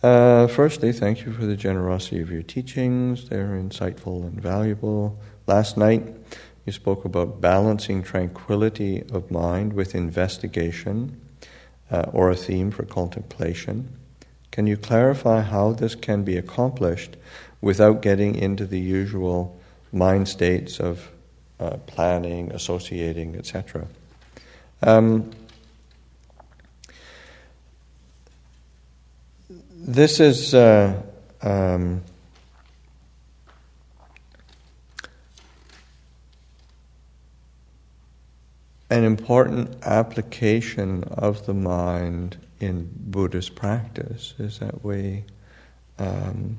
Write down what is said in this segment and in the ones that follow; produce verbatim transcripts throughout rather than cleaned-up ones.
Uh, firstly, thank you for the generosity of your teachings. They're insightful and valuable. Last night, you spoke about balancing tranquility of mind with investigation, uh, or a theme for contemplation. Can you clarify how this can be accomplished without getting into the usual mind states of uh, planning, associating, et cetera? Um, this is uh, um, an important application of the mind in Buddhist practice, is that we um,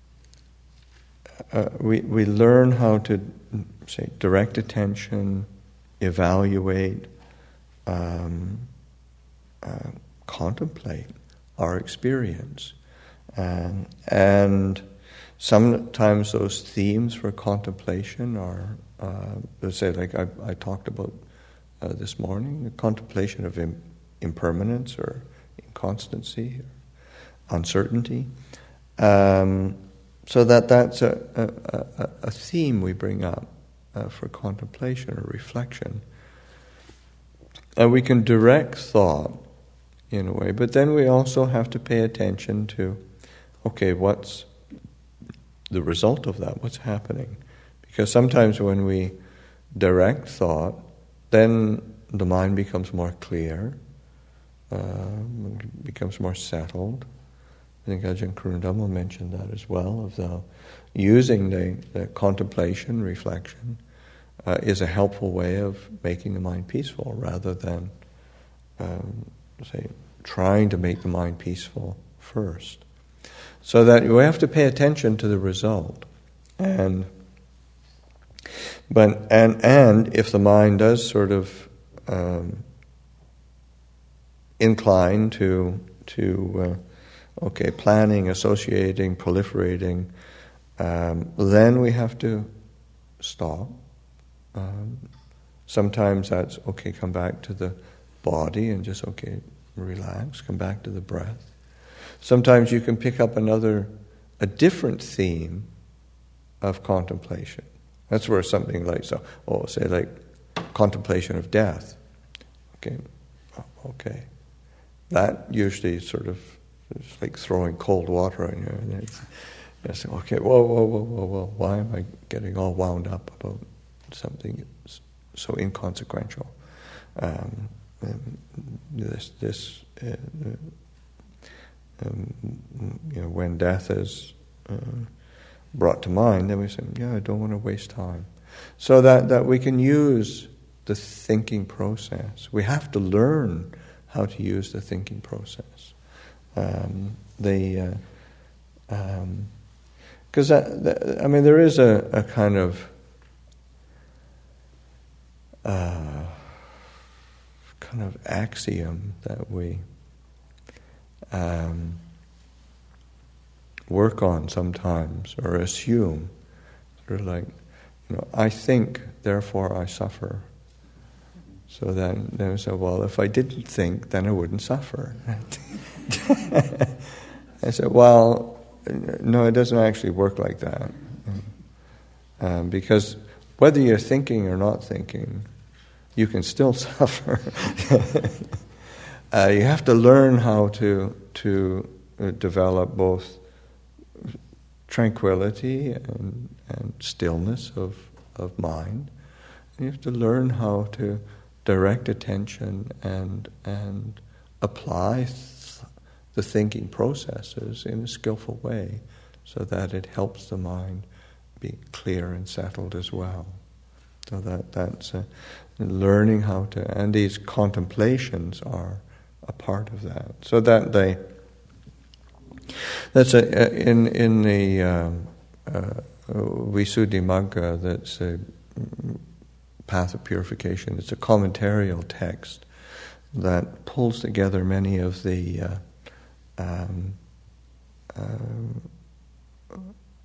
uh, we we learn how to, say, direct attention, evaluate, um, uh, contemplate our experience, and and sometimes those themes for contemplation are, uh, let's say, like I, I talked about uh, this morning, the contemplation of im- impermanence or inconstancy or uncertainty. Um, so that that's a, a, a, a theme we bring up uh, for contemplation or reflection. And we can direct thought in a way, but then we also have to pay attention to, okay, what's the result of that? What's happening? Because sometimes when we direct thought, then the mind becomes more clear, uh, becomes more settled. I think Ajahn Kurundama mentioned that as well, of the using the, the contemplation, reflection, uh, is a helpful way of making the mind peaceful, rather than, um, say, trying to make the mind peaceful first. So that we have to pay attention to the result, and but and and if the mind does sort of um, incline to to uh, okay, planning, associating, proliferating, um, then we have to stop. Um, sometimes that's okay. Come back to the body and just okay, relax. Come back to the breath. Sometimes you can pick up another, a different theme of contemplation. That's where something like, so, oh, say like contemplation of death. Okay, okay. That usually sort of, it's like throwing cold water on you. And it's, you say, okay, whoa, whoa, whoa, whoa, whoa. Why am I getting all wound up about something so inconsequential? Um, this, this, uh, um, you know, when death is uh, brought to mind, then we say, yeah, I don't want to waste time. So that, that we can use the thinking process. We have to learn how to use the thinking process. Um, the because uh, um, I mean, there is a, a kind of uh, kind of axiom that we um, work on sometimes, or assume, sort of like, you know, I think, therefore I suffer. So then, then we say, well, if I didn't think, then I wouldn't suffer. I said, well, no, it doesn't actually work like that. Um, because whether you're thinking or not thinking, you can still suffer. uh, you have to learn how to to uh, develop both tranquility and, and stillness of, of mind. And you have to learn how to direct attention and and apply th- the thinking processes in a skillful way, so that it helps the mind be clear and settled as well. So that that's uh, learning how to, and these contemplations are a part of that. So that they that's a, in in the um, uh, Visuddhimagga, that's a Path of Purification. It's a commentarial text that pulls together many of the uh, um, uh,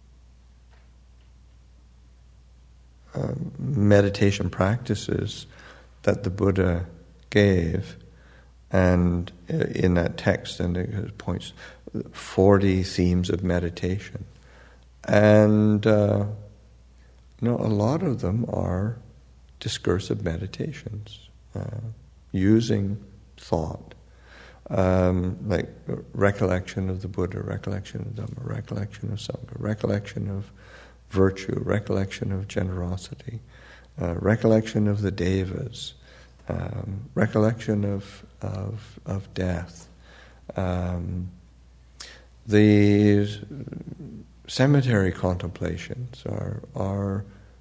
uh, meditation practices that the Buddha gave And in that text, and it points forty themes of meditation, and uh, you know, a lot of them are discursive meditations, uh, using thought, um, like recollection of the Buddha, recollection of Dhamma, recollection of Sangha, recollection of virtue, recollection of generosity, uh, recollection of the devas, um, recollection of of of death. Um, the cemetery contemplations are are.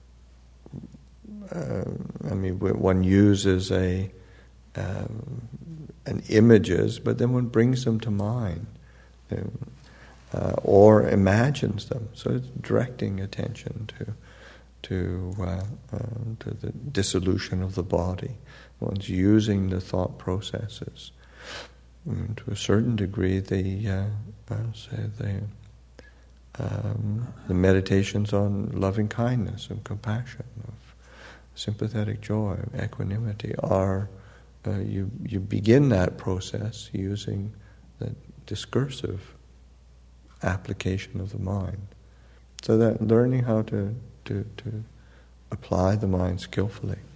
Uh, I mean, one uses a um, an images, but then one brings them to mind, uh, or imagines them. So it's directing attention to to uh, uh, to the dissolution of the body. One's using the thought processes. And to a certain degree, the uh, uh, say the um, the meditations on loving kindness and compassion, of sympathetic joy, equanimity, are uh, you you begin that process using the discursive application of the mind. So that learning how to to, to apply the mind skillfully.